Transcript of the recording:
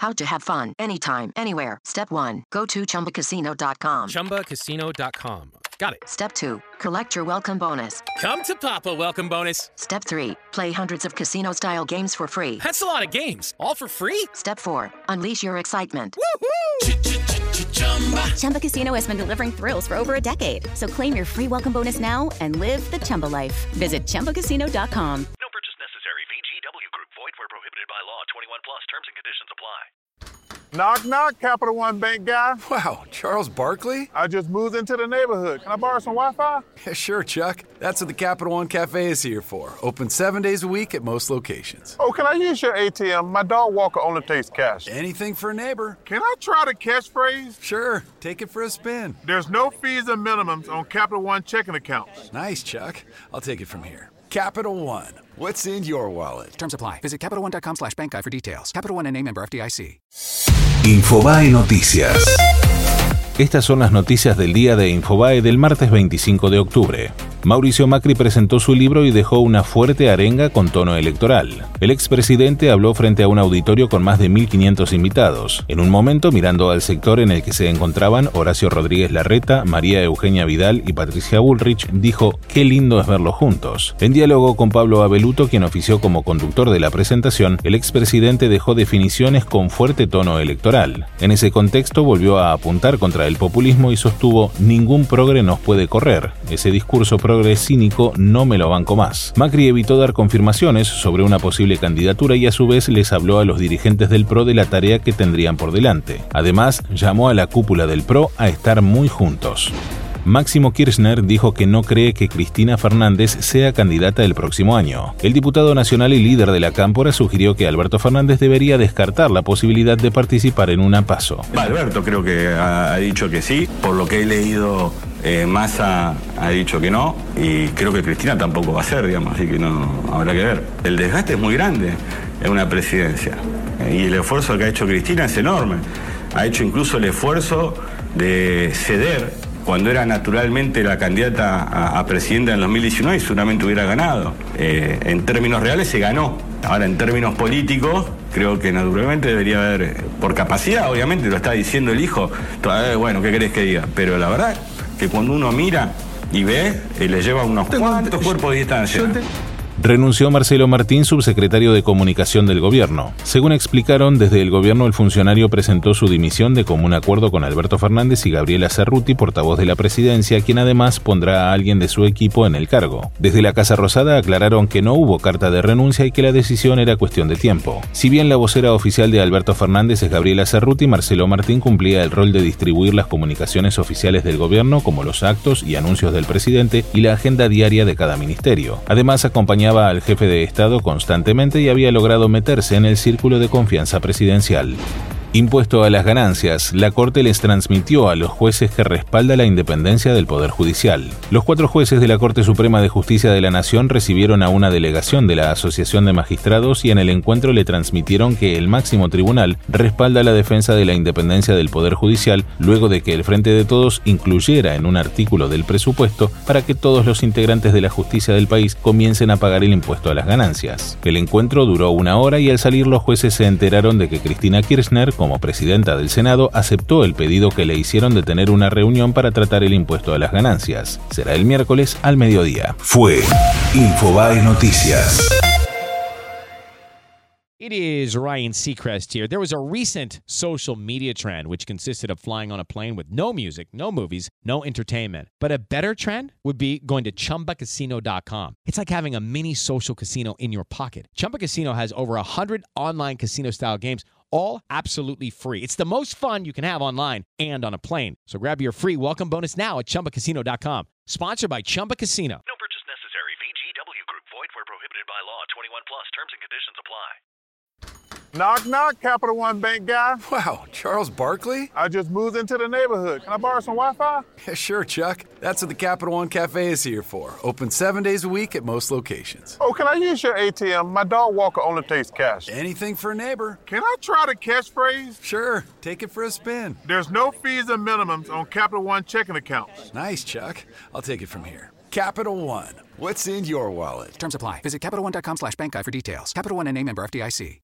How to have fun anytime, anywhere. Step 1. Go to ChumbaCasino.com. ChumbaCasino.com. Got it. Step 2. Collect your welcome bonus. Come to Papa welcome bonus. Step 3. Play hundreds of casino-style games for free. That's a lot of games. All for free? Step 4. Unleash your excitement. Woohoo! Chumba Casino has been delivering thrills for over a decade. So claim your free welcome bonus now and live the Chumba life. Visit ChumbaCasino.com. No purchase necessary. VGW Group. Void where prohibited by law. 21 plus. Terms and conditions apply. Knock, knock, Capital One Bank guy. Wow, Charles Barkley? I just moved into the neighborhood. Can I borrow some Wi-Fi? Yeah, sure, Chuck. That's what the Capital One Cafe is here for. Open 7 days a week at most locations. Oh, can I use your ATM? My dog Walker only takes cash. Anything for a neighbor. Can I try the catchphrase? Sure, take it for a spin. There's no fees and minimums on Capital One checking accounts. Nice, Chuck. I'll take it from here. Capital One. What's in your wallet? Terms apply. Visit CapitalOne.com/bankguide for details. Capital One N.A. member FDIC. Infobae Noticias. Estas son las noticias del día de Infobae del martes 25 de octubre. Mauricio Macri presentó su libro y dejó una fuerte arenga con tono electoral. El expresidente habló frente a un auditorio con más de 1.500 invitados. En un momento, mirando al sector en el que se encontraban Horacio Rodríguez Larreta, María Eugenia Vidal y Patricia Bullrich, dijo: "Qué lindo es verlos juntos". En diálogo con Pablo Abeluto, quien ofició como conductor de la presentación, el expresidente dejó definiciones con fuerte tono electoral. En ese contexto volvió a apuntar contra el populismo y sostuvo: "Ningún progre nos puede correr. Ese discurso progre cínico no me lo banco más". Macri evitó dar confirmaciones sobre una posible candidatura y a su vez les habló a los dirigentes del PRO de la tarea que tendrían por delante. Además, llamó a la cúpula del PRO a estar muy juntos. Máximo Kirchner dijo que no cree que Cristina Fernández sea candidata el próximo año. El diputado nacional y líder de la Cámpora sugirió que Alberto Fernández debería descartar la posibilidad de participar en una PASO. Alberto creo que ha dicho que sí, por lo que he leído Massa ha dicho que no, y creo que Cristina tampoco va a ser, digamos, así que no habrá que ver. El desgaste es muy grande en una presidencia, y el esfuerzo que ha hecho Cristina es enorme. Ha hecho incluso el esfuerzo de ceder cuando era naturalmente la candidata a presidenta en 2019 y seguramente hubiera ganado. En términos reales se ganó. Ahora, en términos políticos, creo que naturalmente debería haber, por capacidad, obviamente, lo está diciendo el hijo, bueno, ¿qué querés que diga? Pero la verdad que cuando uno mira y ve, le lleva unos cuantos cuerpos de distancia. Renunció Marcelo Martín, subsecretario de Comunicación del gobierno. Según explicaron, desde el gobierno el funcionario presentó su dimisión de común acuerdo con Alberto Fernández y Gabriela Cerruti, portavoz de la presidencia, quien además pondrá a alguien de su equipo en el cargo. Desde la Casa Rosada aclararon que no hubo carta de renuncia y que la decisión era cuestión de tiempo. Si bien la vocera oficial de Alberto Fernández es Gabriela Cerruti, Marcelo Martín cumplía el rol de distribuir las comunicaciones oficiales del gobierno, como los actos y anuncios del presidente y la agenda diaria de cada ministerio. Además, acompañaba al jefe de Estado constantemente y había logrado meterse en el círculo de confianza presidencial. Impuesto a las ganancias, la Corte les transmitió a los jueces que respalda la independencia del Poder Judicial. Los 4 jueces de la Corte Suprema de Justicia de la Nación recibieron a una delegación de la Asociación de Magistrados y en el encuentro le transmitieron que el máximo tribunal respalda la defensa de la independencia del Poder Judicial luego de que el Frente de Todos incluyera en un artículo del presupuesto para que todos los integrantes de la justicia del país comiencen a pagar el impuesto a las ganancias. El encuentro duró 1 hora y al salir los jueces se enteraron de que Cristina Kirchner, como presidenta del Senado, aceptó el pedido que le hicieron de tener una reunión para tratar el impuesto a las ganancias. Será el miércoles al mediodía. Fue Infobae Noticias. It is Ryan Seacrest here. There was a recent social media trend which consisted of flying on a plane with no music, no movies, no entertainment. But a better trend would be going to ChumbaCasino.com. It's like having a mini social casino in your pocket. Chumba Casino has over 100 online casino-style games, all absolutely free. It's the most fun you can have online and on a plane. So grab your free welcome bonus now at ChumbaCasino.com. Sponsored by Chumba Casino. No purchase necessary. VGW Group. Void where prohibited by law. 21 plus. Terms and conditions apply. Knock, knock, Capital One Bank guy. Wow, Charles Barkley? I just moved into the neighborhood. Can I borrow some Wi-Fi? Yeah, sure, Chuck. That's what the Capital One Cafe is here for. Open 7 days a week at most locations. Oh, can I use your ATM? My dog Walker only takes cash. Anything for a neighbor. Can I try the catchphrase? Sure, take it for a spin. There's no fees and minimums on Capital One checking accounts. Nice, Chuck. I'll take it from here. Capital One. What's in your wallet? Terms apply. Visit CapitalOne.com/bankguide for details. Capital One N.A. member FDIC.